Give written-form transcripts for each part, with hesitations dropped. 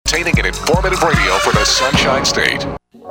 entertaining and informative radio for the Sunshine State.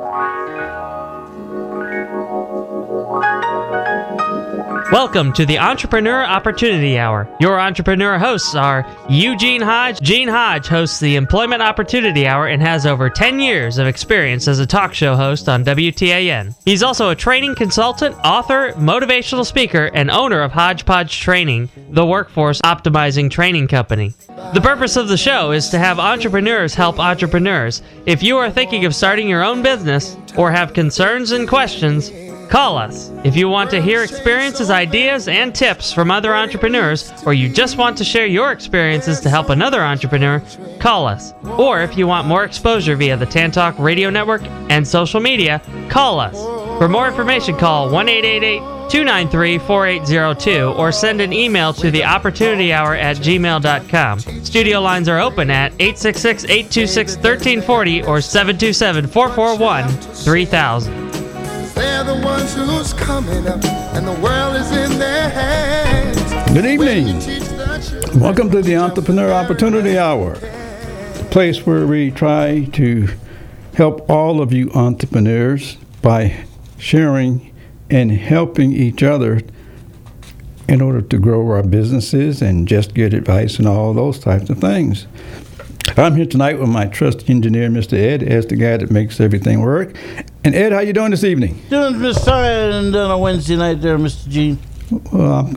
Welcome to the Entrepreneur Opportunity Hour. Your entrepreneur hosts are Eugene Hodge. Gene Hodge hosts the Employment Opportunity Hour and has over 10 years of experience as a talk show host on WTAN. He's also a training consultant, author, motivational speaker, and owner of Hodgepodge Training, the workforce optimizing training company. The purpose of the show is to have entrepreneurs help entrepreneurs. If you are thinking of starting your own business or have concerns and questions, call us. If you want to hear experiences, ideas, and tips from other entrepreneurs, or you just want to share your experiences to help another entrepreneur, call us. Or if you want more exposure via the Tantalk Radio Network and social media, call us. For more information, call 1-888-293-4802 or send an email to theopportunityhour@gmail.com. Studio lines are open at 866-826-1340 or 727-441-3000. They're the ones who's coming up, and the world is in their hands. Good evening. Welcome to the Entrepreneur Opportunity Hour, the place where we try to help all of you entrepreneurs by sharing and helping each other in order to grow our businesses and just get advice and all those types of things. I'm here tonight with my trusty engineer, Mr. Ed, as the guy that makes everything work. And Ed, how you doing this evening? Doing Mr. Tired and on a Wednesday night there, Mr. Gene. Well,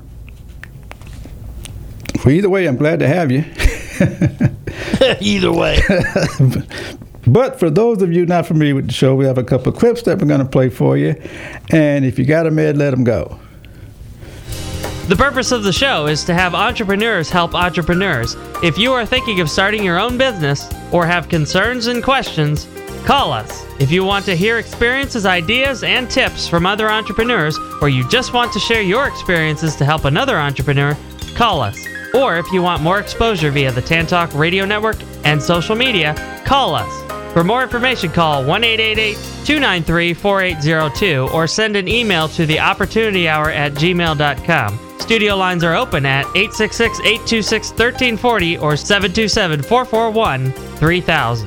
either way, I'm glad to have you. Either way. But for those of you not familiar with the show, we have a couple of clips that we're going to play for you. And if you got them, Ed, let them go. The purpose of the show is to have entrepreneurs help entrepreneurs. If you are thinking of starting your own business or have concerns and questions, call us. If you want to hear experiences, ideas, and tips from other entrepreneurs, or you just want to share your experiences to help another entrepreneur, call us. Or if you want more exposure via the Tantalk Radio Network and social media, call us. For more information, call 1-888-293-4802 or send an email to theopportunityhour@gmail.com. Studio lines are open at 866-826-1340 or 727-441-3000.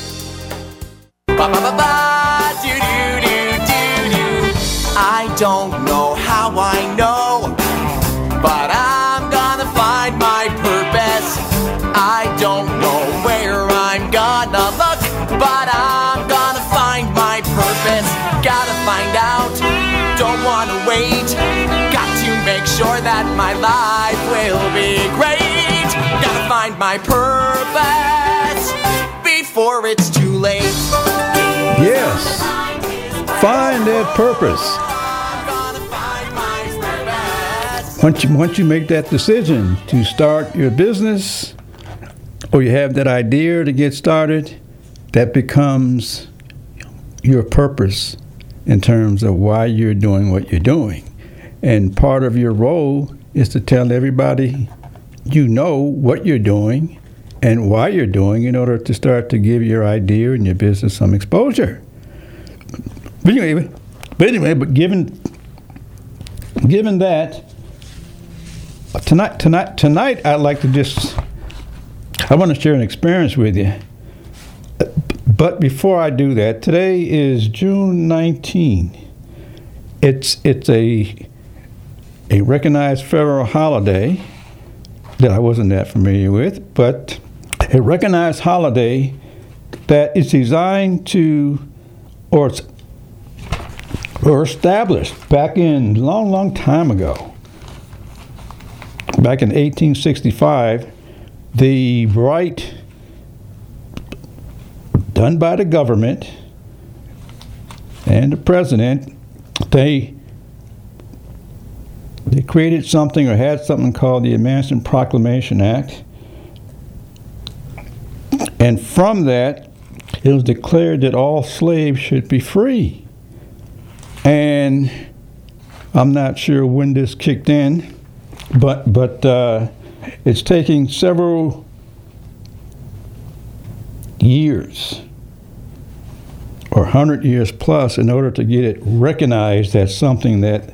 I don't know how I know, but I'm gonna find my purpose. I don't know where I'm gonna look, but I'm gonna find my purpose. Gotta find out, don't wanna wait. Got to make sure that my life will be great. Gotta find my purpose before it's too late. Yes. Find that purpose. Once you make that decision to start your business, or you have that idea to get started, that becomes your purpose in terms of why you're doing what you're doing. And part of your role is to tell everybody you know what you're doing and why you're doing in order to start to give your idea and your business some exposure. But given that, tonight I'd like to I want to share an experience with you. But before I do that, today is June 19. It's a recognized federal holiday that I wasn't that familiar with, but a recognized holiday that is designed to, or established back in long time ago. Back in 1865, the right done by the government and the president, they created something or had something called the Emancipation Proclamation Act. And from that, it was declared that all slaves should be free. And I'm not sure when this kicked in, but it's taking several years or 100 years plus in order to get it recognized as something that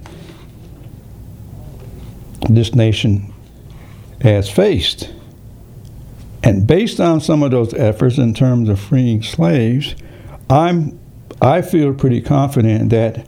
this nation has faced. And based on some of those efforts in terms of freeing slaves, I feel pretty confident that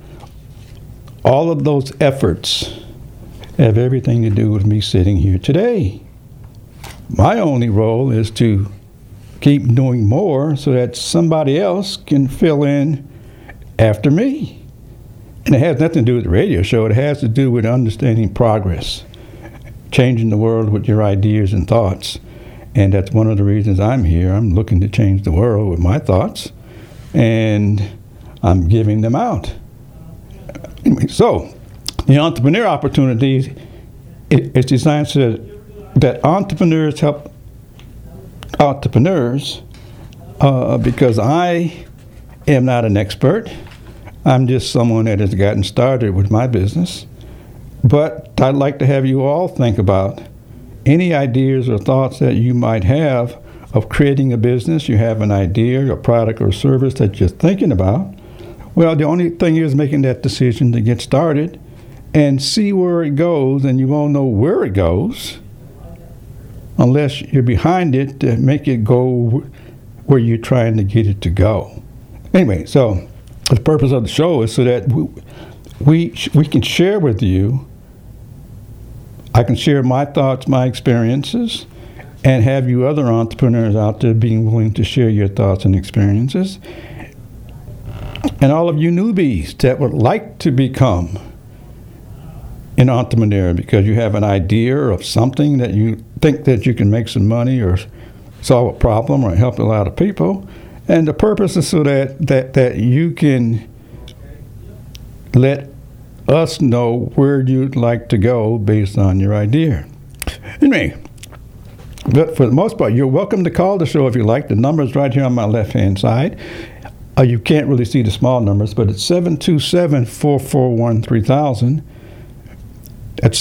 all of those efforts have everything to do with me sitting here today. My only role is to keep doing more so that somebody else can fill in after me. And it has nothing to do with the radio show. It has to do with understanding progress, changing the world with your ideas and thoughts. And that's one of the reasons I'm here. I'm looking to change the world with my thoughts, and I'm giving them out. Anyway, so the entrepreneur opportunities is designed so that entrepreneurs help entrepreneurs because I am not an expert. I'm just someone that has gotten started with my business. But I'd like to have you all think about any ideas or thoughts that you might have of creating a business. You have an idea, a product or service that you're thinking about. Well, the only thing is making that decision to get started and see where it goes, and you won't know where it goes unless you're behind it to make it go where you're trying to get it to go. Anyway, so the purpose of the show is so that we can share with you. I can share my thoughts, my experiences, and have you other entrepreneurs out there being willing to share your thoughts and experiences. And all of you newbies that would like to become an entrepreneur because you have an idea of something that you think that you can make some money or solve a problem or help a lot of people. And the purpose is so that you can let us know where you'd like to go based on your idea. Anyway, but for the most part, you're welcome to call the show if you like. The number's right here on my left-hand side. You can't really see the small numbers, but it's 727-441-3000. That's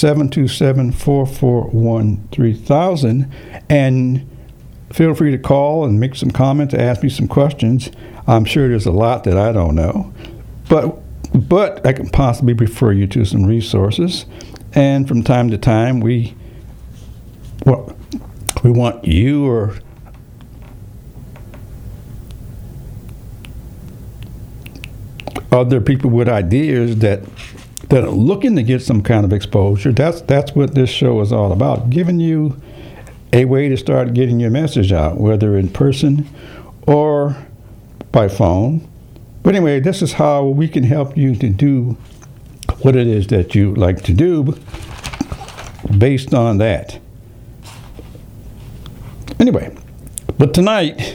727-441-3000. And feel free to call and make some comments, ask me some questions. I'm sure there's a lot that I don't know. But I can possibly refer you to some resources. And from time to time, we want you or other people with ideas that are looking to get some kind of exposure. That's what this show is all about, giving you a way to start getting your message out, whether in person or by phone. But anyway, this is how we can help you to do what it is that you like to do based on that. Anyway, but tonight,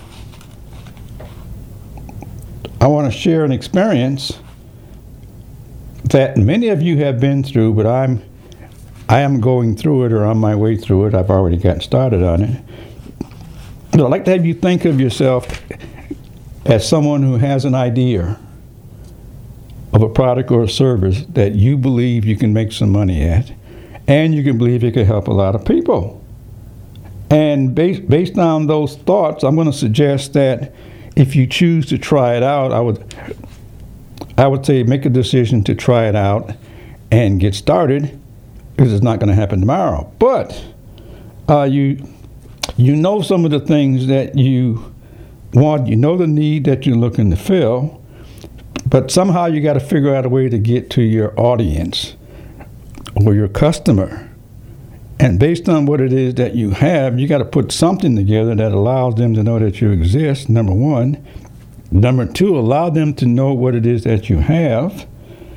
I want to share an experience that many of you have been through, but I am going through it or on my way through it. I've already gotten started on it. But I'd like to have you think of yourself as someone who has an idea of a product or a service that you believe you can make some money at, and you can believe it could help a lot of people. And based on those thoughts, I'm going to suggest that if you choose to try it out, I would say make a decision to try it out and get started, because it's not going to happen tomorrow. But you know some of the things that you want, you know the need that you're looking to fill, but somehow you got to figure out a way to get to your audience or your customer. And based on what it is that you have, you got to put something together that allows them to know that you exist, number one. Number two, allow them to know what it is that you have,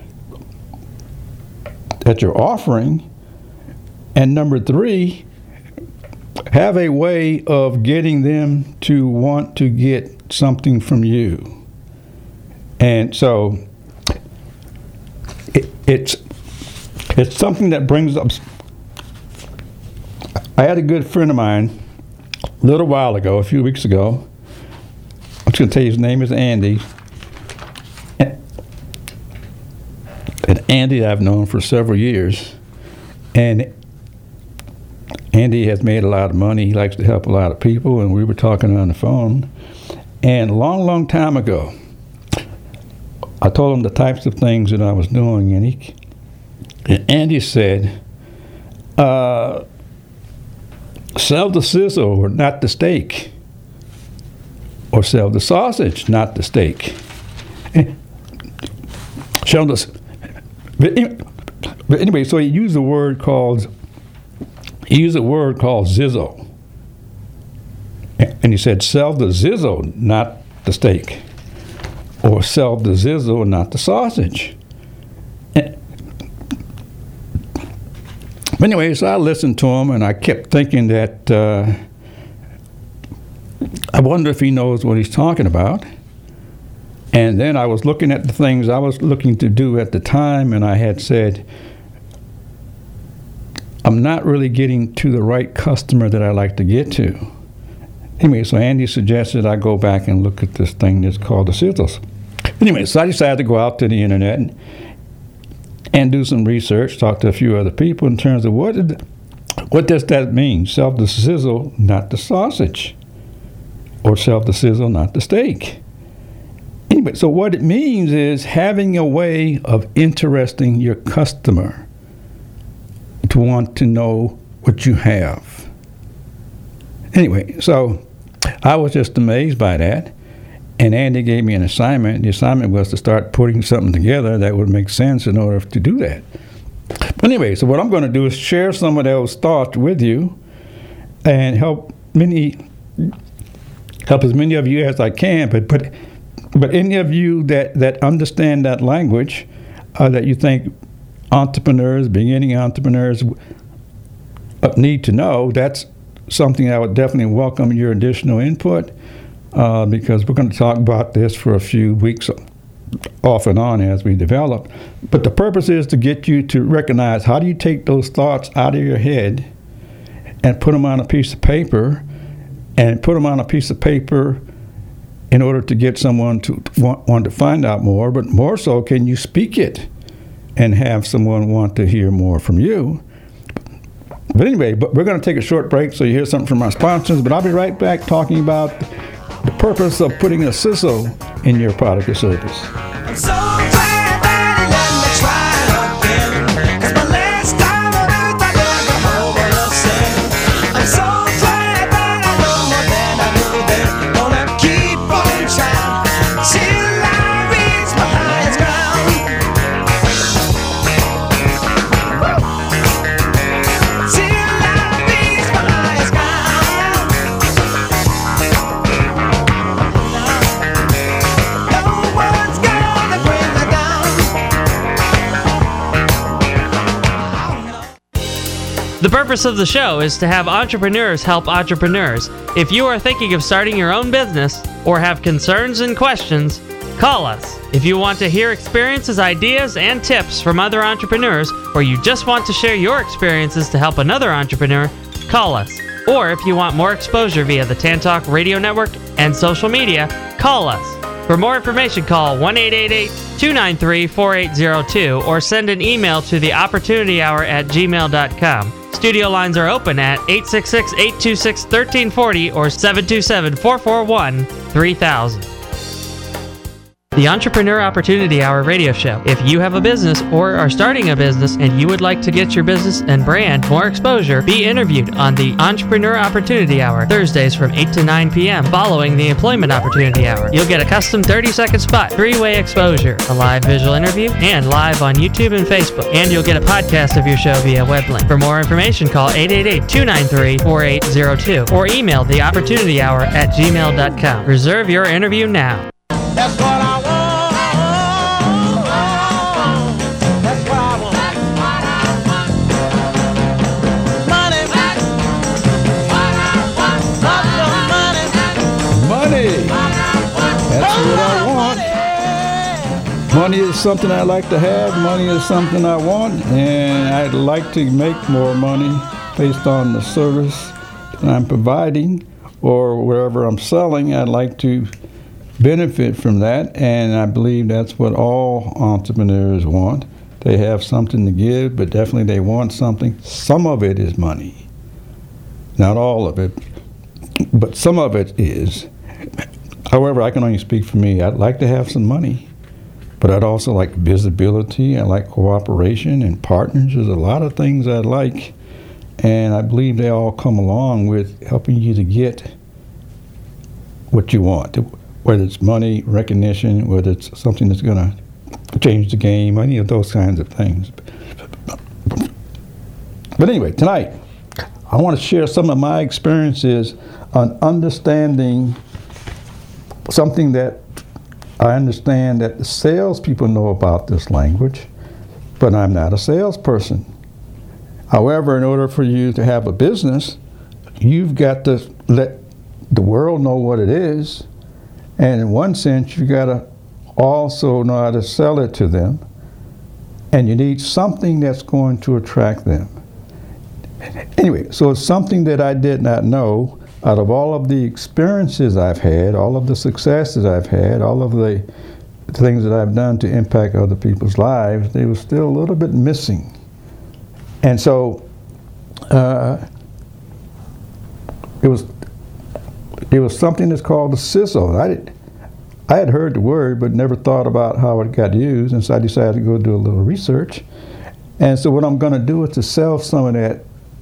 that you're offering. And number three, have a way of getting them to want to get something from you. And so it's something that brings up. I had a good friend of mine a little while ago, a few weeks ago. I'm just going to tell you his name is Andy. And Andy I've known for several years. And Andy has made a lot of money. He likes to help a lot of people. And we were talking on the phone. And a long, long time ago, I told him the types of things that I was doing. And Andy said, Sell the sizzle, not the steak. Or sell the sausage, not the steak. But anyway, so he used a word called zizzle. And he said, sell the zizzle, not the steak. Or sell the zizzle, not the sausage. Anyway, so I listened to him, and I kept thinking that I wonder if he knows what he's talking about. And then I was looking at the things I was looking to do at the time, and I had said, I'm not really getting to the right customer that I like to get to. Anyway, so Andy suggested I go back and look at this thing that's called the sizzles. Anyway, so I decided to go out to the internet and do some research, talk to a few other people in terms of what does that mean? Sell the sizzle, not the sausage. Or sell the sizzle, not the steak. Anyway, so what it means is having a way of interesting your customer to want to know what you have. Anyway, so I was just amazed by that. And Andy gave me an assignment. The assignment was to start putting something together that would make sense in order to do that. But anyway, so what I'm going to do is share some of those thoughts with you and help as many of you as I can. But any of you that understand that language, that you think entrepreneurs, beginning entrepreneurs need to know, that's something I would definitely welcome your additional input. Because we're going to talk about this for a few weeks off and on as we develop. But the purpose is to get you to recognize, how do you take those thoughts out of your head and put them on a piece of paper, and put them on a piece of paper in order to get someone to want to find out more, but more so, can you speak it and have someone want to hear more from you? But anyway, we're going to take a short break so you hear something from our sponsors, but I'll be right back talking about the purpose of putting a sizzle in your product or service. I'm so glad that he let me try again, 'cause my last time on earth I never hope enough sin. I'm so glad that I know more than I knew then. Gonna keep on trying till I reach my highest ground. Till I reach my highest ground. The purpose of the show is to have entrepreneurs help entrepreneurs. If you are thinking of starting your own business or have concerns and questions, call us. If you want to hear experiences, ideas, and tips from other entrepreneurs, or you just want to share your experiences to help another entrepreneur, call us. Or if you want more exposure via the Tantalk Radio Network and social media, call us. For more information, call 1-888-293-4802 or send an email to theopportunityhour@gmail.com. Studio lines are open at 866-826-1340 or 727-441-3000. The Entrepreneur Opportunity Hour radio show. If you have a business or are starting a business and you would like to get your business and brand more exposure, be interviewed on the Entrepreneur Opportunity Hour, Thursdays from 8 to 9 p.m. following the Employment Opportunity Hour. You'll get a custom 30-second spot, 3-way exposure, a live visual interview, and live on YouTube and Facebook. And you'll get a podcast of your show via web link. For more information, call 888-293-4802 or email theopportunityhour@gmail.com. Reserve your interview now. That's what I want. That's what I want. Money. Lots of money. That's what I want. Money is something I like to have. Money is something I want. And I'd like to make more money based on the service that I'm providing or wherever I'm selling. I'd like to benefit from that, and I believe that's what all entrepreneurs want. They have something to give, but definitely they want something. Some of it is money. Not all of it, but some of it is. However, I can only speak for me. I'd like to have some money, but I'd also like visibility. I like cooperation and partners. There's a lot of things I like, And I believe they all come along with helping you to get what you want, whether it's money, recognition, whether it's something that's going to change the game, any of those kinds of things. But anyway, tonight, I want to share some of my experiences on understanding something that I understand that the salespeople know about this language, but I'm not a salesperson. However, in order for you to have a business, you've got to let the world know what it is, and in one sense, you've got to also know how to sell it to them, and you need something that's going to attract them. Anyway, so it's something that I did not know. Out of all of the experiences I've had, all of the successes I've had, all of the things that I've done to impact other people's lives, they were still a little bit missing. And so it was something that's called the sizzle. I had heard the word, but never thought about how it got used, and so I decided to go do a little research. And so what I'm going to do is to sell some of that,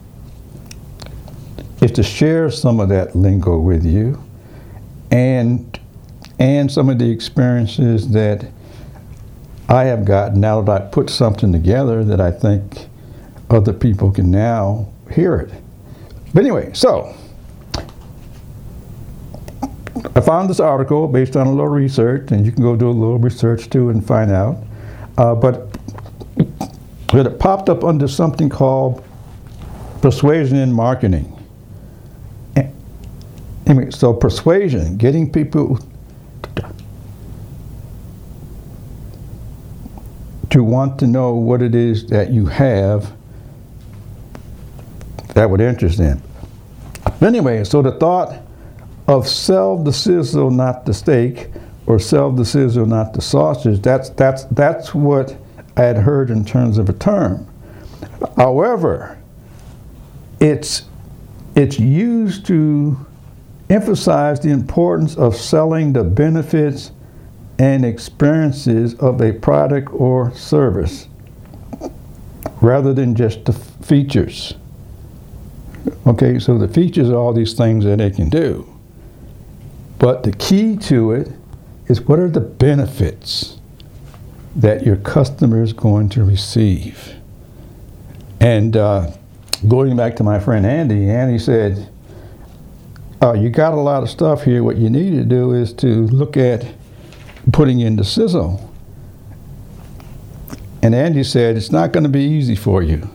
is to share some of that lingo with you, and some of the experiences that I have gotten now that I put something together that I think other people can now hear it. But anyway, so I found this article based on a little research, and you can go do a little research too and find out. But it popped up under something called persuasion in marketing. Anyway, so persuasion, getting people to want to know what it is that you have that would interest them. Anyway, so the thought of sell the sizzle, not the steak, or sell the sizzle, not the sausage, that's what I had heard in terms of a term. However, it's used to emphasize the importance of selling the benefits and experiences of a product or service rather than just the features. Okay, so the features are all these things that it can do. But the key to it is, what are the benefits that your customer is going to receive? And going back to my friend Andy said, you got a lot of stuff here. What you need to do is to look at putting in the sizzle. And Andy said, it's not going to be easy for you,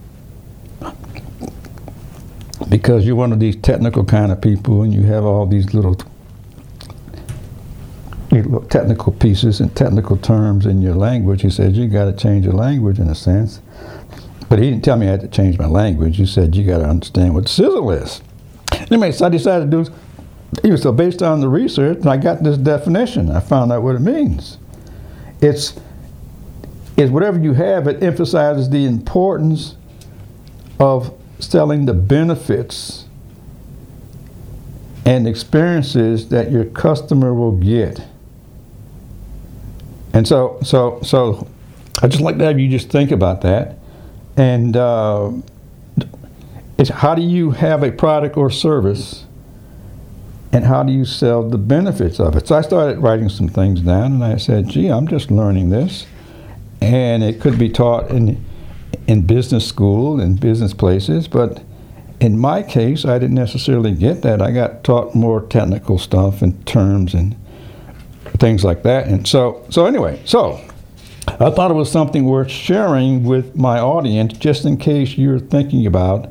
because you're one of these technical kind of people, and you have all these little technical pieces and technical terms in your language. He said, you got to change your language in a sense. But he didn't tell me I had to change my language. He said, you got to understand what sizzle is. Anyway, so I decided to do, so based on the research, I got this definition. I found out what it means. It's whatever you have, it emphasizes the importance of selling the benefits and experiences that your customer will get. And so I just like to have you just think about that. And it's how do you have a product or service, and how do you sell the benefits of it? So I started writing some things down, and I said, gee, I'm just learning this, and it could be taught in business school and business places, but in my case, I didn't necessarily get that. I got taught more technical stuff and terms and things like that. And so anyway, I thought it was something worth sharing with my audience, just in case you're thinking about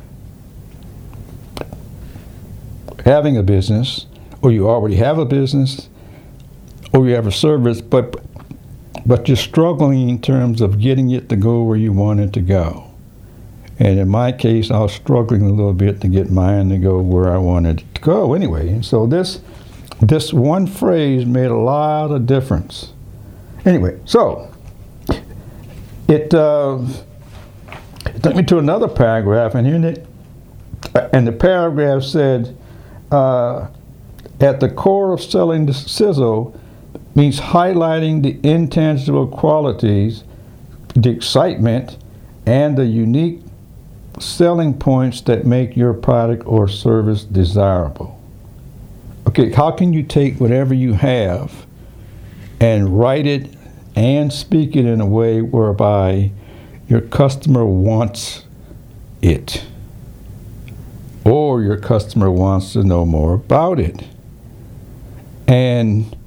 having a business, or you already have a business, or you have a service, but you're struggling in terms of getting it to go where you want it to go. And in my case, I was struggling a little bit to get mine to go where I wanted it to go anyway. And so this one phrase made a lot of difference. Anyway, so it took me to another paragraph, and the paragraph said, at the core of selling the sizzle means highlighting the intangible qualities, the excitement, and the unique selling points that make your product or service desirable. Okay, how can you take whatever you have and write it and speak it in a way whereby your customer wants it, or your customer wants to know more about it? And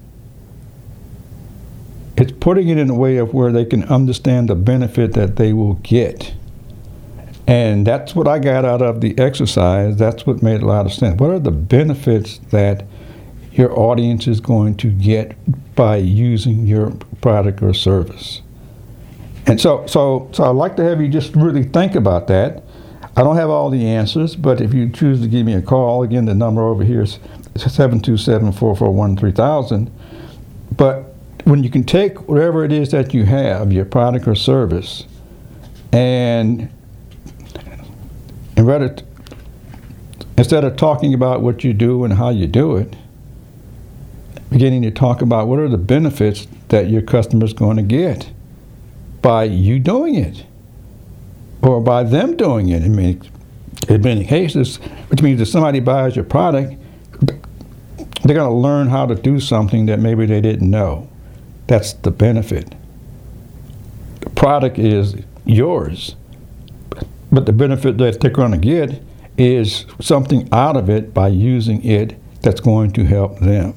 it's putting it in a way of where they can understand the benefit that they will get. And that's what I got out of the exercise. That's what made a lot of sense. What are the benefits that your audience is going to get by using your product or service? And so I'd like to have you just really think about that. I don't have all the answers, but if you choose to give me a call, again, the number over here is 727-441-3000. But when you can take whatever it is that you have, your product or service, and rather, instead of talking about what you do and how you do it, beginning to talk about what are the benefits that your customer's going to get by you doing it, or by them doing it. I mean, in many cases, which means if somebody buys your product, they're going to learn how to do something that maybe they didn't know. That's the benefit. The product is yours, but the benefit that they're going to get is something out of it by using it that's going to help them.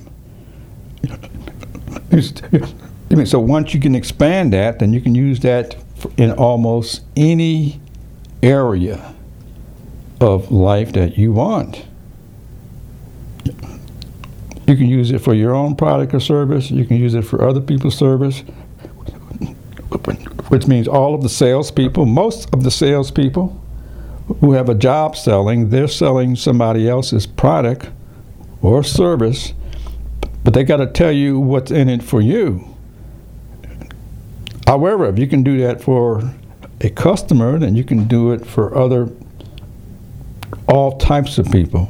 So once you can expand that, then you can use that in almost any area of life that you want. You can use it for your own product or service. You can use it for other people's service, which means all of the salespeople, most of the salespeople who have a job selling, they're selling somebody else's product or service, but they got to tell you what's in it for you. However, if you can do that for a customer, then you can do it for all types of people.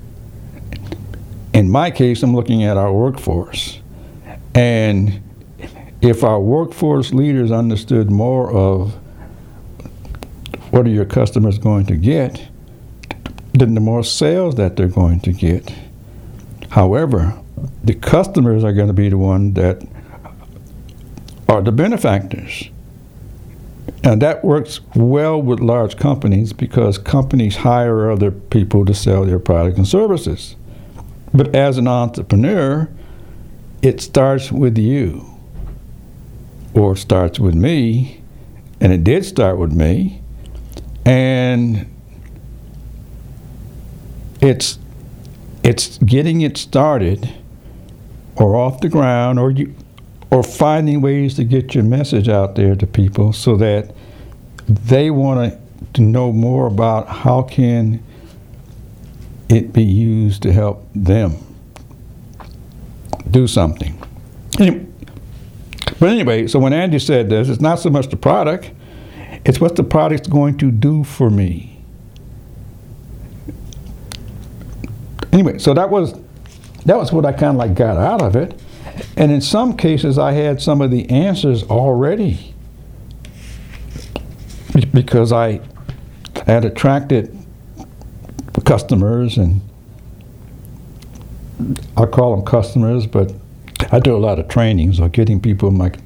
In my case, I'm looking at our workforce. And if our workforce leaders understood more of what are your customers going to get, then the more sales that they're going to get. However, the customers are going to be the ones that are the benefactors. And that works well with large companies because companies hire other people to sell their products and services. But as an entrepreneur, it starts with you, or starts with me, and it did start with me, and it's getting it started or off the ground, or finding ways to get your message out there to people so that they want to know more about how can it be used to help them do something. But anyway, so when Andy said this, it's not so much the product, it's what the product's going to do for me. Anyway, so that was what I kind of like got out of it. And in some cases, I had some of the answers already because I had attracted customers, and I call them customers, but I do a lot of trainings, or getting people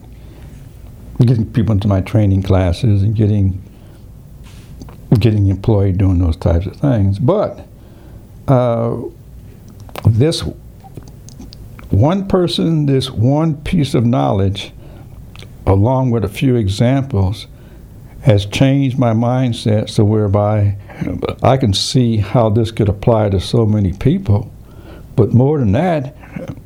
into my training classes and getting employed doing those types of things. But this one person, this one piece of knowledge, along with a few examples, has changed my mindset so whereby I can see how this could apply to so many people. But more than that,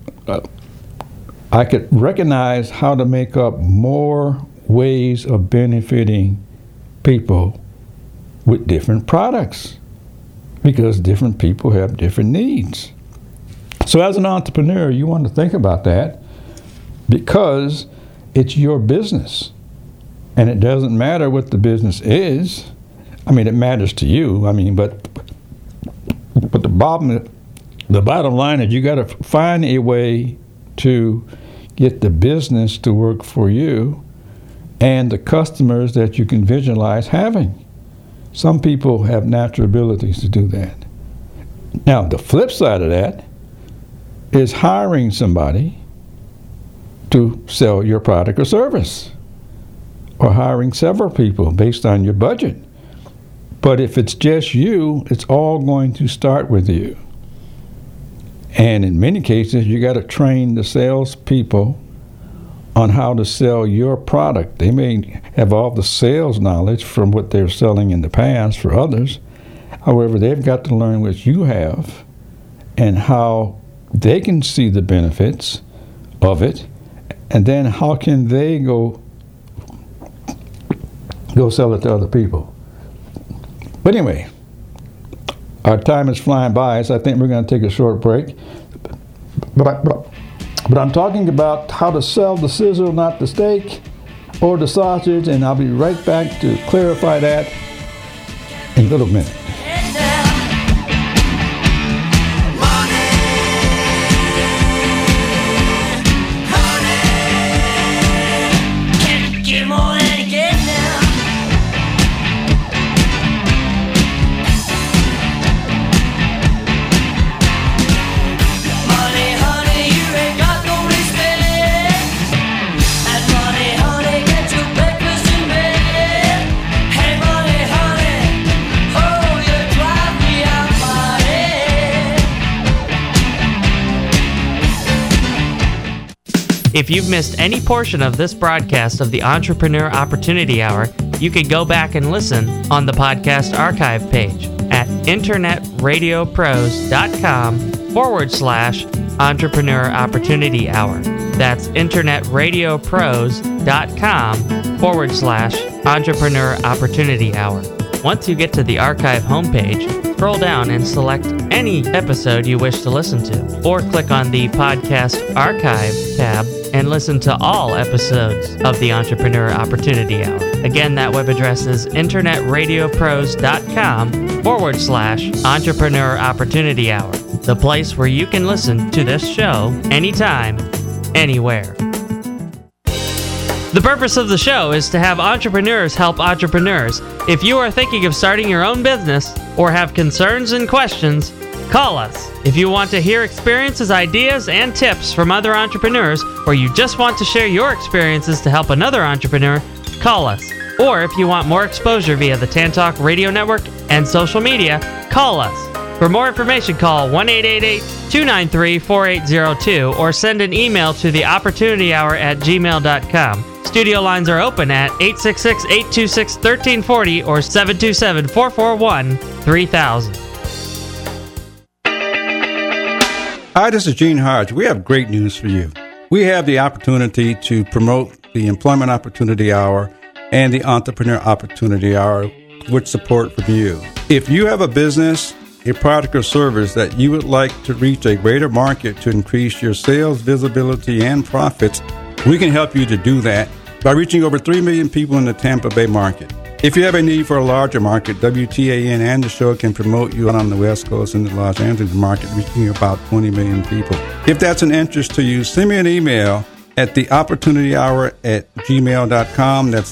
I could recognize how to make up more ways of benefiting people with different products, because different people have different needs. So as an entrepreneur, you want to think about that, because it's your business. And it doesn't matter what the business is. I mean, it matters to you. I mean, but the bottom line is you got to find a way to get the business to work for you and the customers that you can visualize having. Some people have natural abilities to do that. Now, the flip side of that is hiring somebody to sell your product or service, or hiring several people based on your budget. But if it's just you, it's all going to start with you. And in many cases, you got to train the salespeople on how to sell your product. They may have all the sales knowledge from what they're selling in the past for others. However, they've got to learn what you have and how they can see the benefits of it, and then how can they go sell it to other people. But anyway, our time is flying by, so I think we're going to take a short break. But I'm talking about how to sell the sizzle, not the steak or the sausage, and I'll be right back to clarify that in a little minute. If you've missed any portion of this broadcast of the Entrepreneur Opportunity Hour, you can go back and listen on the podcast archive page at internetradiopros.com/Entrepreneur Opportunity Hour. That's internetradiopros.com/Entrepreneur Opportunity Hour. Once you get to the archive homepage, scroll down and select any episode you wish to listen to, or click on the Podcast Archive tab and listen to all episodes of the Entrepreneur Opportunity Hour. Again, that web address is internetradiopros.com/Entrepreneur Opportunity Hour, the place where you can listen to this show anytime, anywhere. The purpose of the show is to have entrepreneurs help entrepreneurs. If you are thinking of starting your own business or have concerns and questions, call us. If you want to hear experiences, ideas, and tips from other entrepreneurs, or you just want to share your experiences to help another entrepreneur, call us. Or if you want more exposure via the Tantalk Radio Network and social media, call us. For more information, call 1-888-293-4802 or send an email to theopportunityhour@gmail.com. Studio lines are open at 866-826-1340 or 727-441-3000. Hi, this is Gene Hodge. We have great news for you. We have the opportunity to promote the Employment Opportunity Hour and the Entrepreneur Opportunity Hour with support from you. If you have a business, a product or service that you would like to reach a greater market to increase your sales, visibility, and profits, we can help you to do that by reaching over 3 million people in the Tampa Bay market. If you have a need for a larger market, WTAN and the show can promote you on the West Coast and the Los Angeles market, reaching about 20 million people. If that's an interest to you, send me an email at theopportunityhour@gmail.com. That's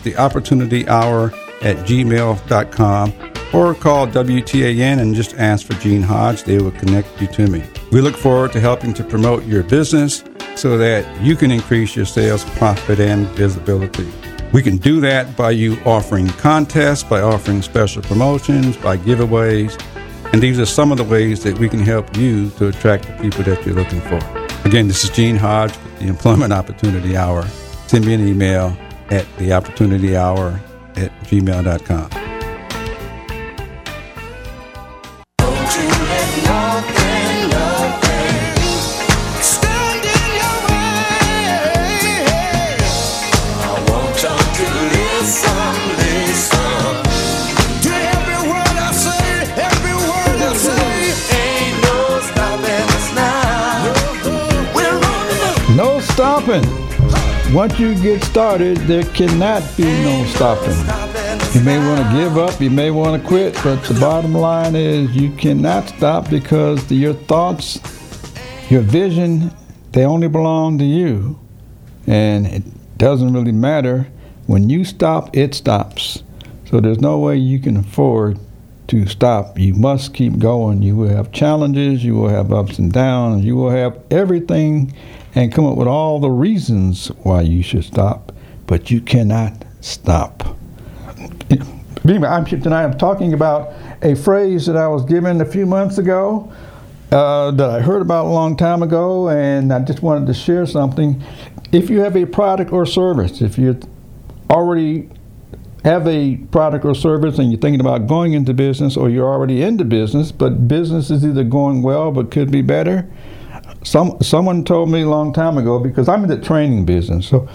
theopportunityhour@gmail.com. Or call WTAN and just ask for Gene Hodge. They will connect you to me. We look forward to helping to promote your business so that you can increase your sales, profit, and visibility. We can do that by you offering contests, by offering special promotions, by giveaways. And these are some of the ways that we can help you to attract the people that you're looking for. Again, this is Gene Hodge with the Employment Opportunity Hour. Send me an email at theopportunityhour@gmail.com. No stopping. Once you get started, there cannot be no stopping. You may want to give up, you may want to quit, but the bottom line is you cannot stop because your thoughts, your vision, they only belong to you. And it doesn't really matter. When you stop, it stops. So there's no way you can afford to stop. You must keep going. You will have challenges, you will have ups and downs, you will have everything and come up with all the reasons why you should stop, but you cannot stop. Tonight I'm talking about a phrase that I was given a few months ago that I heard about a long time ago, and I just wanted to share something. If you have a product or service, if you already have a product or service and you're thinking about going into business, or you're already into business, but business is either going well but could be better. Someone told me a long time ago, because I'm in the training business, so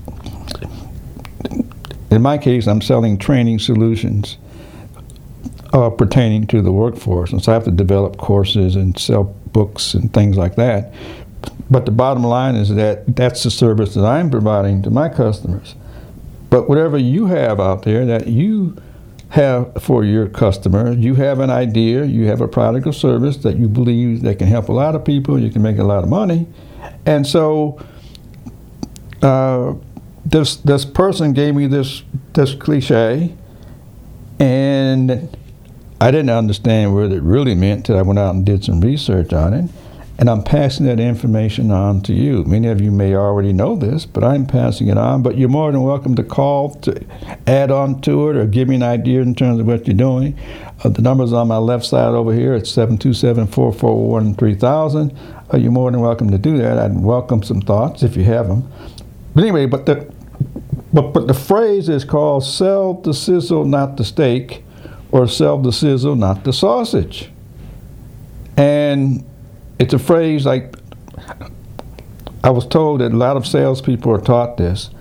in my case I'm selling training solutions pertaining to the workforce, and so I have to develop courses and sell books and things like that. But the bottom line is that that's the service that I'm providing to my customers. But whatever you have out there that you have for your customer, you have an idea, you have a product or service that you believe that can help a lot of people, you can make a lot of money. And so this person gave me this cliche, and I didn't understand what it really meant until I went out and did some research on it. And I'm passing that information on to you. Many of you may already know this, but I'm passing it on. But you're more than welcome to call to add on to it or give me an idea in terms of what you're doing. The number's on my left side over here. It's 727-441-3000. You're more than welcome to do that. I'd welcome some thoughts if you have them. But anyway, but the phrase is called "sell the sizzle, not the steak," or "sell the sizzle, not the sausage." And it's a phrase like, I was told that a lot of salespeople are taught this.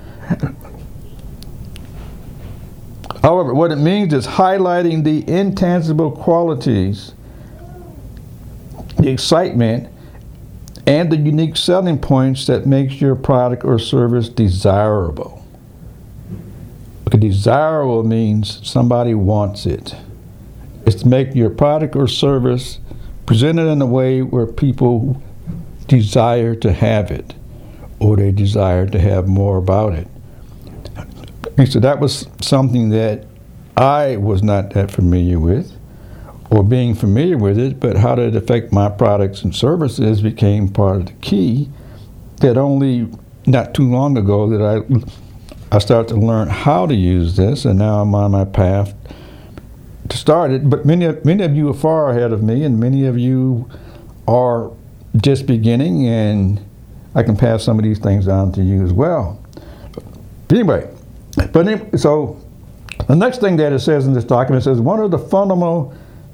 However, what it means is highlighting the intangible qualities, the excitement, and the unique selling points that makes your product or service desirable. Okay, desirable means somebody wants it. It's to make your product or service presented in a way where people desire to have it, or they desire to have more about it. And so that was something that I was not that familiar with, or being familiar with it, but how did it affect my products and services became part of the key. That only not too long ago that I started to learn how to use this, and now I'm on my path to start it. But many of you are far ahead of me, and many of you are just beginning, and I can pass some of these things on to you as well. Anyway, so the next thing that it says in this document says one of the fundamental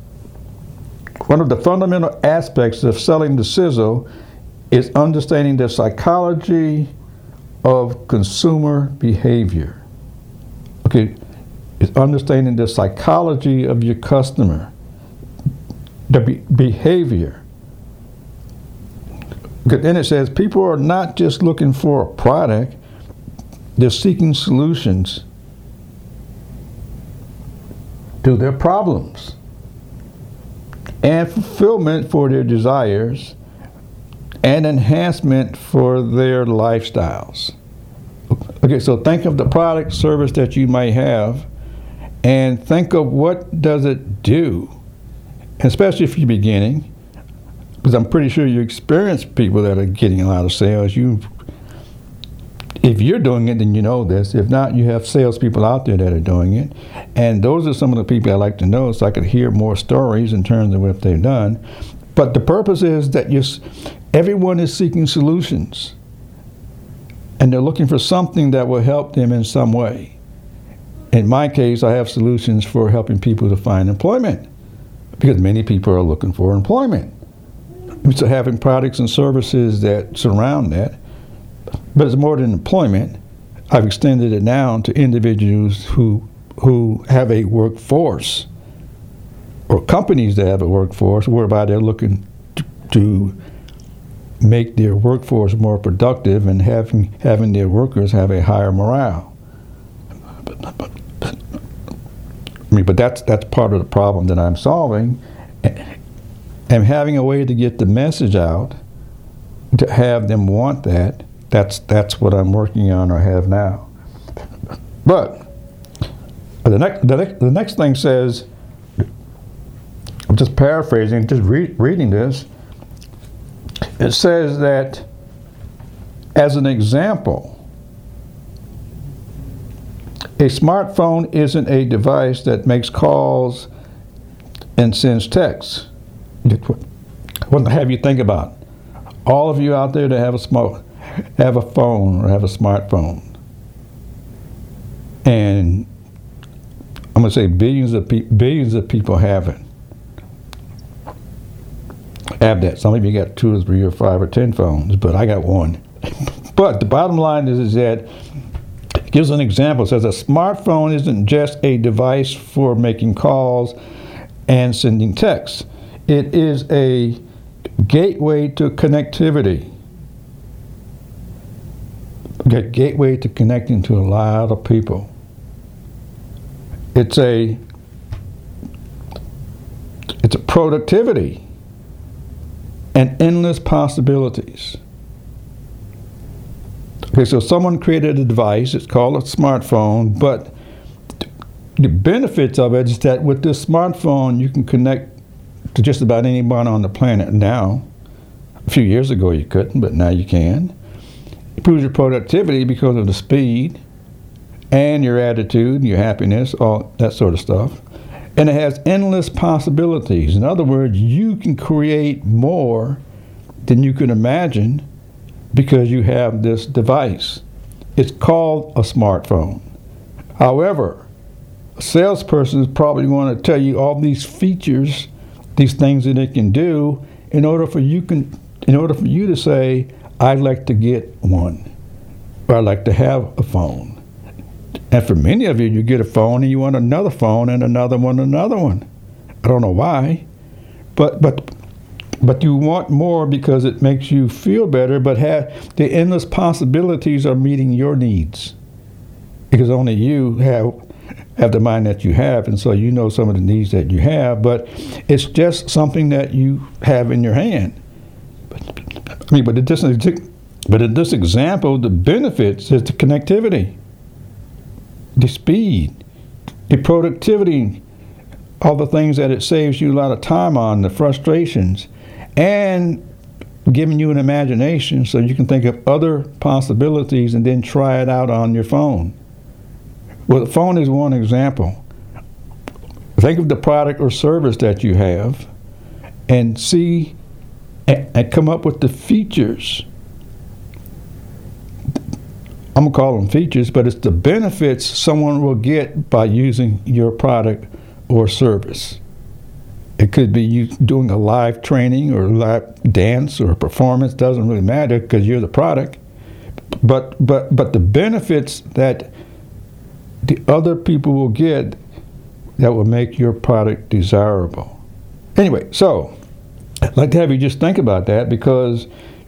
aspects of selling the sizzle is understanding the psychology of consumer behavior. Okay. Is understanding the psychology of your customer, the behavior. Then it says people are not just looking for a product, they're seeking solutions to their problems and fulfillment for their desires and enhancement for their lifestyles. Okay, so think of the product service that you might have, and think of what does it do, especially if you're beginning, because I'm pretty sure you experience people that are getting a lot of sales. If you're doing it, then you know this. If not, you have salespeople out there that are doing it, and those are some of the people I like to know, so I could hear more stories in terms of what they've done. But the purpose is that everyone is seeking solutions, and they're looking for something that will help them in some way. In my case, I have solutions for helping people to find employment, because many people are looking for employment. So having products and services that surround that, but it's more than employment. I've extended it now to individuals who have a workforce, or companies that have a workforce, whereby they're looking to make their workforce more productive and having their workers have a higher morale. But that's part of the problem that I'm solving, and having a way to get the message out to have them want that. That's what I'm working on or have now. But The next thing says, I'm just paraphrasing, just reading this. It says that, as an example, a smartphone isn't a device that makes calls and sends texts. What have you think about? All of you out there that have a phone or have a smartphone, and I'm going to say billions of people have it. Have that. Some of you got 2 or 3 or 5 or 10 phones, but I got one. But the bottom line is that it gives an example. It says a smartphone isn't just a device for making calls and sending texts. It is a gateway to connectivity. A gateway to connecting to a lot of people. It's a productivity and endless possibilities. Okay, so someone created a device, it's called a smartphone, but the benefits of it is that with this smartphone you can connect to just about anyone on the planet now. A few years ago you couldn't, but now you can. It improves your productivity because of the speed and your attitude, your happiness, all that sort of stuff. And it has endless possibilities. In other words, you can create more than you can imagine because you have this device. It's called a smartphone. However, a salesperson is probably going to tell you all these features, these things that it can do, in order for you to say, I'd like to get one, or I'd like to have a phone. And for many of you, you get a phone and you want another phone and another one and another one. I don't know why, but you want more because it makes you feel better, but the endless possibilities are meeting your needs. Because only you have the mind that you have, and so you know some of the needs that you have, but it's just something that you have in your hand. But in this example, the benefits is the connectivity, the speed, the productivity, all the things that it saves you a lot of time on, the frustrations, and giving you an imagination so you can think of other possibilities and then try it out on your phone. Well, the phone is one example. Think of the product or service that you have and see and come up with the features. I'm going to call them features, but it's the benefits someone will get by using your product or service. It could be you doing a live training or live dance or performance, doesn't really matter because you're the product. But the benefits that the other people will get that will make your product desirable. Anyway, so I'd like to have you just think about that, because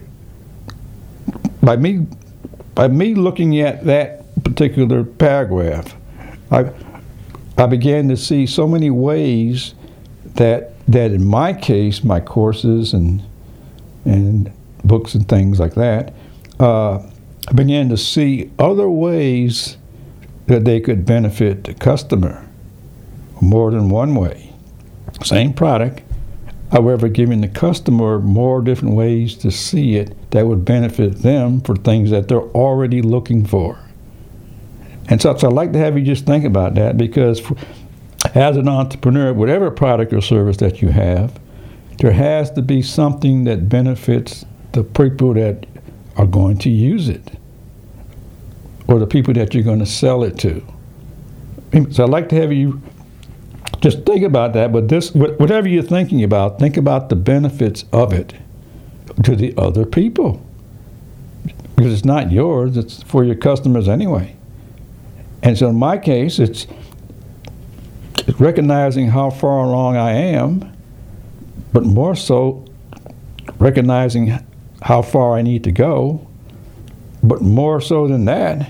by me looking at that particular paragraph, I began to see so many ways that in my case, my courses and books and things like that, I began to see other ways that they could benefit the customer more than one way. Same product, however, giving the customer more different ways to see it that would benefit them for things that they're already looking for. And so I'd like to have you just think about that, because as an entrepreneur, whatever product or service that you have, there has to be something that benefits the people that are going to use it, or the people that you're going to sell it to. So I'd like to have you just think about that, but whatever you're thinking about, think about the benefits of it to the other people. Because it's not yours, it's for your customers anyway. And so in my case, it's recognizing how far along I am, but more so recognizing how far I need to go, but more so than that,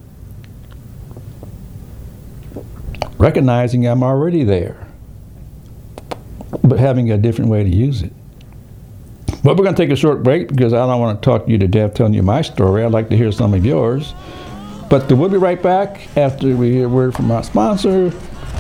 recognizing I'm already there, but having a different way to use it. But we're going to take a short break because I don't want to talk you to death telling you my story. I'd like to hear some of yours. But we'll be right back after we hear a word from our sponsor.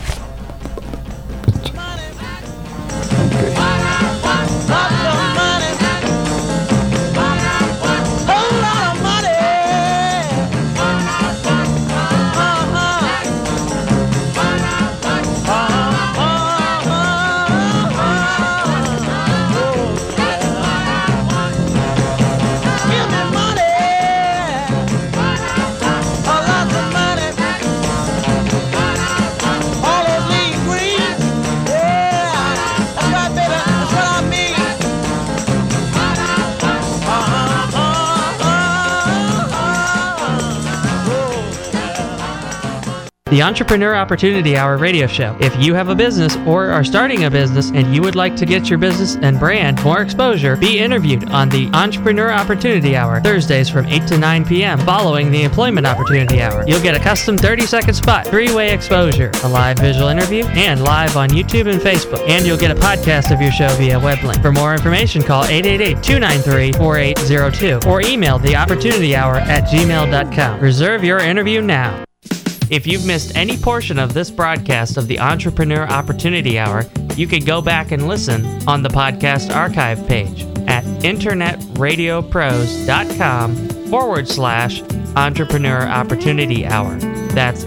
The Entrepreneur Opportunity Hour radio show. If you have a business or are starting a business and you would like to get your business and brand more exposure, be interviewed on the Entrepreneur Opportunity Hour, Thursdays from 8 to 9 p.m. following the Employment Opportunity Hour. You'll get a custom 30-second spot, 3-way exposure, a live visual interview, and live on YouTube and Facebook. And you'll get a podcast of your show via web link. For more information, call 888-293-4802 or email theopportunityhour@gmail.com. Reserve your interview now. If you've missed any portion of this broadcast of the Entrepreneur Opportunity Hour, you can go back and listen on the podcast archive page at internetradiopros.com/Entrepreneur Opportunity Hour. That's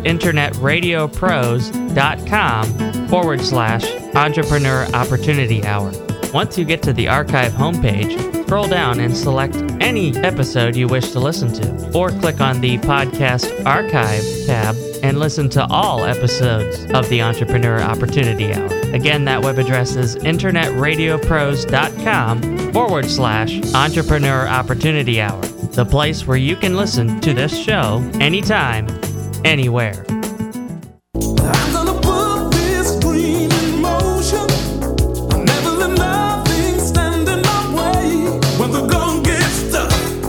internetradiopros.com/Entrepreneur Opportunity Hour. Once you get to the archive homepage, scroll down and select any episode you wish to listen to, or click on the Podcast Archive tab and listen to all episodes of the Entrepreneur Opportunity Hour. Again, that web address is internetradiopros.com/Entrepreneur Opportunity Hour, the place where you can listen to this show anytime, anywhere. I'm gonna put this dream in motion. I'll never let nothing stand in my way when the going gets tough.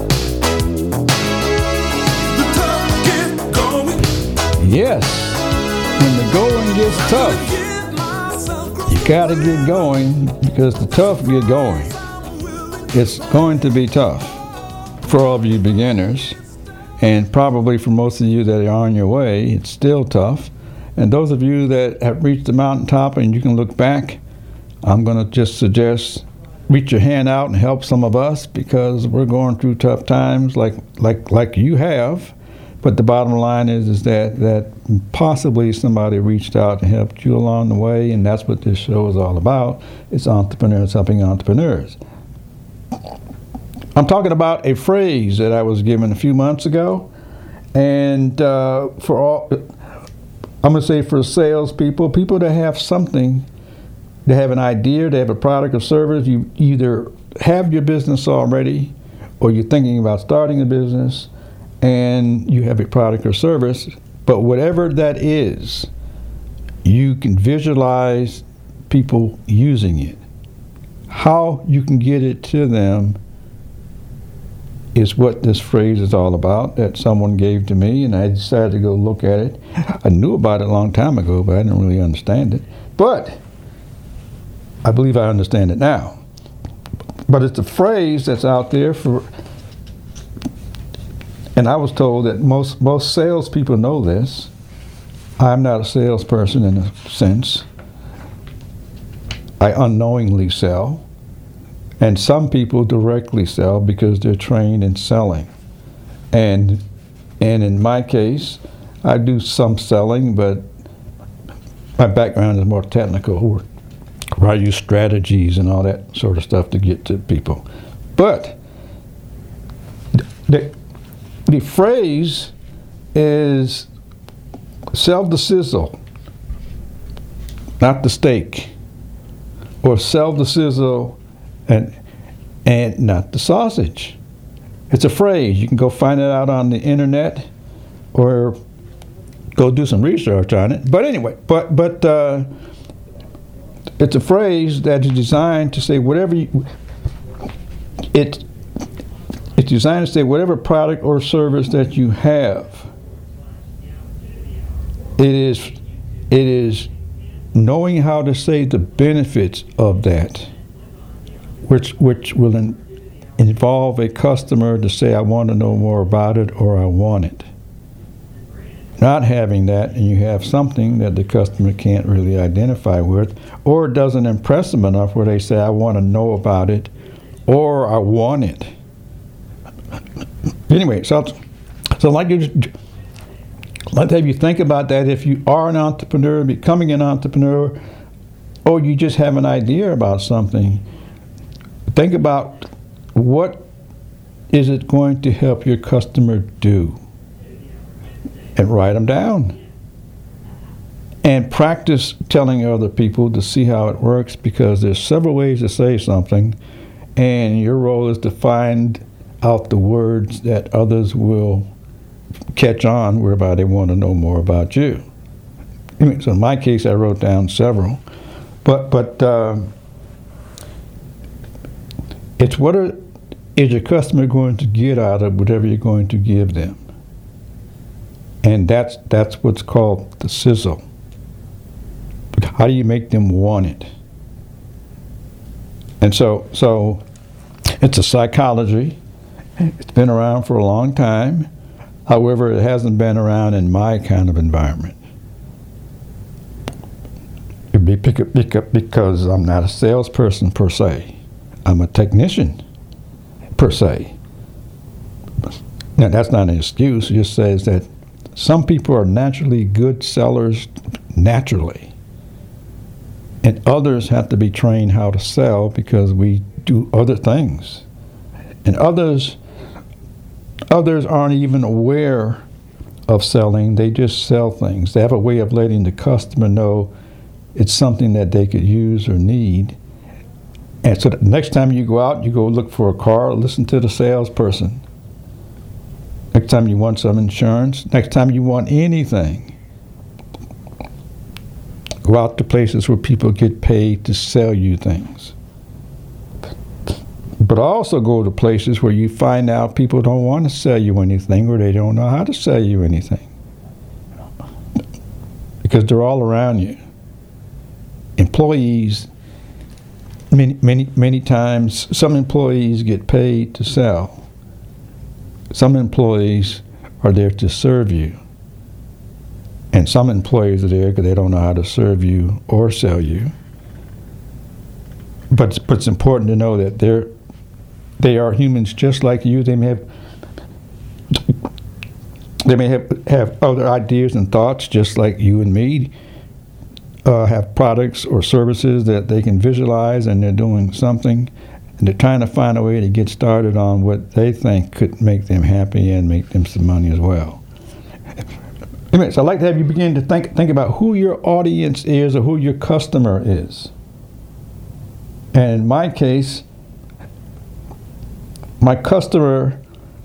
The tough get going. Yes, when the going gets tough, you gotta get going because the tough get going. It's going to be tough for all of you beginners, and probably for most of you that are on your way, it's still tough. And those of you that have reached the mountaintop and you can look back, I'm going to just suggest reach your hand out and help some of us, because we're going through tough times like you have. But the bottom line is that possibly somebody reached out and helped you along the way, and that's what this show is all about. It's entrepreneurs helping entrepreneurs. I'm talking about a phrase that I was given a few months ago, and I'm going to say for salespeople, people that have something, they have an idea, they have a product or service. You either have your business already, or you're thinking about starting a business, and you have a product or service, but whatever that is, you can visualize people using it. How you can get it to them is what this phrase is all about, that someone gave to me, and I decided to go look at it. I knew about it a long time ago, but I didn't really understand it. But I believe I understand it now. But it's a phrase that's out there for, and I was told that most salespeople know this. I'm not a salesperson in a sense. I unknowingly sell. And some people directly sell because they're trained in selling. And in my case, I do some selling, but my background is more technical, where I use strategies and all that sort of stuff to get to people. But the phrase is sell the sizzle, not the steak, or sell the sizzle and not the sausage. It's a phrase. You can go find it out on the internet or go do some research on it. But anyway, but it's a phrase that is designed to say whatever it's designed to say whatever product or service that you have. It is knowing how to say the benefits of that, which will involve a customer to say, I want to know more about it, or I want it. not having that, and you have something that the customer can't really identify with, or it doesn't impress them enough where they say, I want to know about it, or I want it. Anyway, so I'd like to have you think about that if you are an entrepreneur, becoming an entrepreneur, or you just have an idea about something. Think about what is it going to help your customer do, and write them down. And practice telling other people to see how it works, because there's several ways to say something, and your role is to find out the words that others will catch on, whereby they want to know more about you. Anyway, so in my case, I wrote down several, but it's what is your customer going to get out of whatever you're going to give them. And that's what's called the sizzle. How do you make them want it? And so it's a psychology. It's been around for a long time. However, it hasn't been around in my kind of environment. Because I'm not a salesperson per se. I'm a technician per se. Now, that's not an excuse. It just says that some people are naturally good sellers naturally, and others have to be trained how to sell because we do other things. And others aren't even aware of selling. They just sell things. They have a way of letting the customer know it's something that they could use or need. And so the next time you go out, you go look for a car, listen to the salesperson. Next time you want some insurance, next time you want anything, go out to places where people get paid to sell you things. But also go to places where you find out people don't want to sell you anything, or they don't know how to sell you anything, because they're all around you. Employees, many times, some employees get paid to sell. Some employees are there to serve you. And some employees are there because they don't know how to serve you or sell you. But it's important to know that they are humans just like you. They may have other ideas and thoughts just like you and me. Have products or services that they can visualize, and they're doing something, and they're trying to find a way to get started on what they think could make them happy and make them some money as well. Anyway, so I'd like to have you begin to think about who your audience is or who your customer is. And in my case, my customer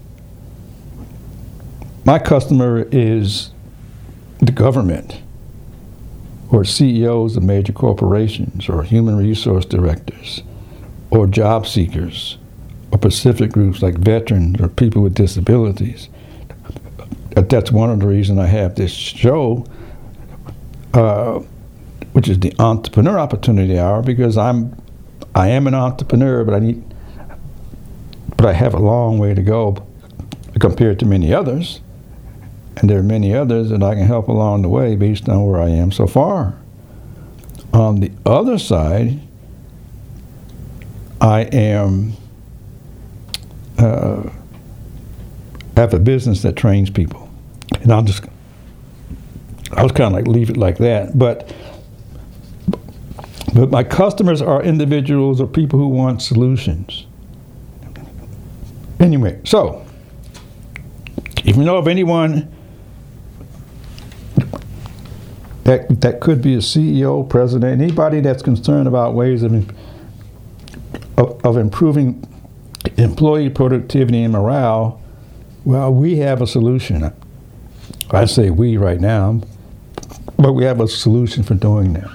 is the government, or CEOs of major corporations, or human resource directors, or job seekers, or specific groups like veterans or people with disabilities. That's one of the reasons I have this show, which is the Entrepreneur Opportunity Hour, because I am an entrepreneur, but I have a long way to go compared to many others. And there are many others that I can help along the way based on where I am so far. On the other side, I have a business that trains people. And I'll just kind of like leave it like that. But my customers are individuals or people who want solutions. Anyway, so if you know of anyone that could be a CEO, president, anybody that's concerned about ways of improving employee productivity and morale, well, we have a solution. I say we right now, but we have a solution for doing that.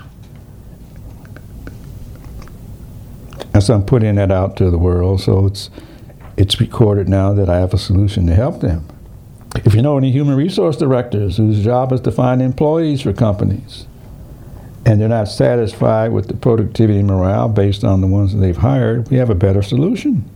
And so I'm putting that out to the world, so it's recorded now that I have a solution to help them. If you know any human resource directors whose job is to find employees for companies, and they're not satisfied with the productivity and morale based on the ones that they've hired, we have a better solution.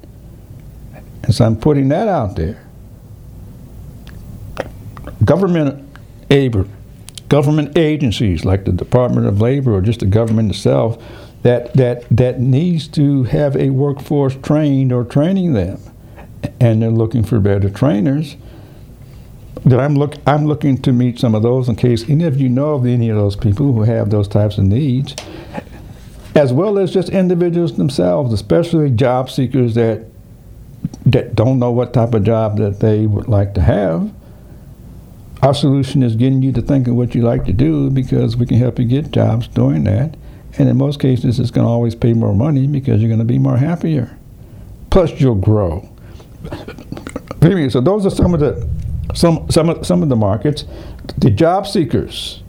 And so I'm putting that out there. Government government agencies like the Department of Labor or just the government itself that needs to have a workforce trained or training them, and they're looking for better trainers. That I'm looking to meet some of those in case any of you know of any of those people who have those types of needs, as well as just individuals themselves, especially job seekers that don't know what type of job that they would like to have. Our solution is getting you to think of what you like to do, because we can help you get jobs doing that. And in most cases, it's going to always pay more money because you're going to be more happier. Plus, you'll grow. So those are some of the markets. The job seekers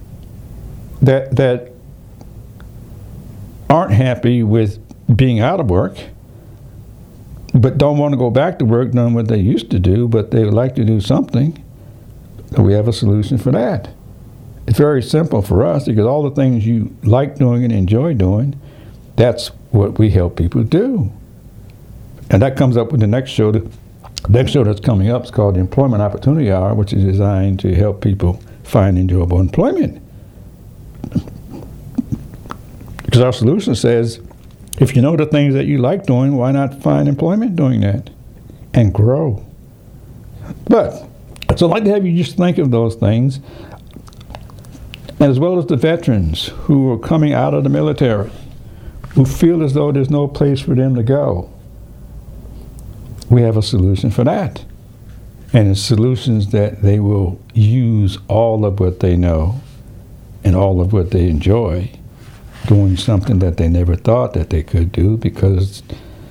that aren't happy with being out of work, but don't want to go back to work doing what they used to do, but they would like to do something. We have a solution for that. It's very simple for us, because all the things you like doing and enjoy doing, that's what we help people do. And that comes up with the next show. The next show that's coming up is called the Employment Opportunity Hour, which is designed to help people find enjoyable employment. Because our solution says, if you know the things that you like doing, why not find employment doing that and grow? So I'd like to have you just think of those things, and as well as the veterans who are coming out of the military, who feel as though there's no place for them to go. We have a solution for that. And it's solutions that they will use all of what they know and all of what they enjoy, doing something that they never thought that they could do, because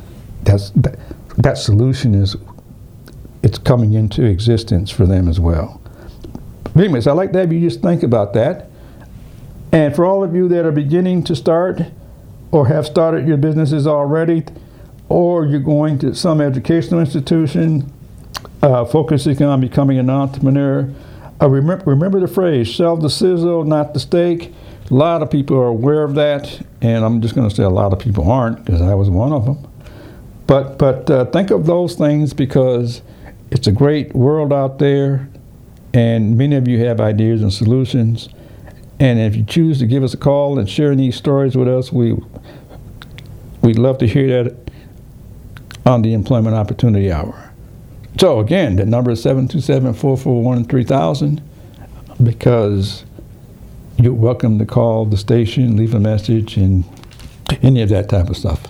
that solution it's coming into existence for them as well. Anyways, I'd like to have you just think about that. And for all of you that are beginning to start or have started your businesses already, or you're going to some educational institution focusing on becoming an entrepreneur, remember the phrase, sell the sizzle, not the steak. A lot of people are aware of that, and I'm just going to say a lot of people aren't, because I was one of them. But think of those things, because it's a great world out there, and many of you have ideas and solutions. And if you choose to give us a call and share these stories with us, we'd love to hear that on the Employment Opportunity Hour. So again, the number is 727-441-3000, because you're welcome to call the station, leave a message, and any of that type of stuff.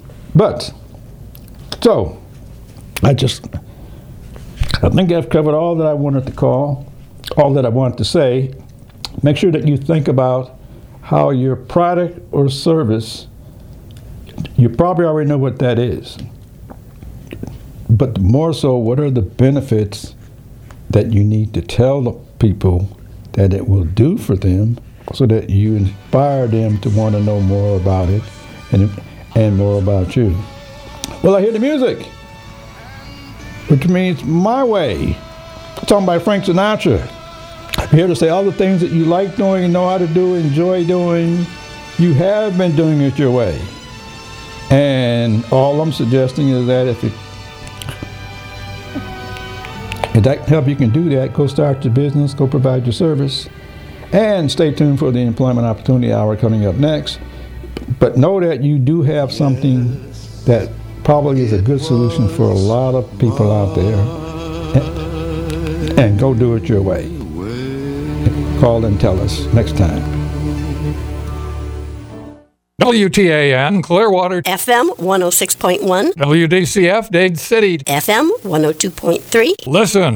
So I think I've covered all that I wanted to say. Make sure that you think about how your product or service, you probably already know what that is. But more so, what are the benefits that you need to tell the people that it will do for them, so that you inspire them to want to know more about it and more about you. Well, I hear the music, which means My Way, sung by Frank Sinatra. I'm here to say all the things that you like doing, know how to do, enjoy doing, you have been doing it your way. And all I'm suggesting is that if that can help you can do that, go start your business, go provide your service, and stay tuned for the Employment Opportunity Hour coming up next. But know that you do have something that probably is a good solution for a lot of people out there, and go do it your way. Call and tell us next time. WTAN Clearwater, FM 106.1, WDCF Dade City, FM 102.3. Listen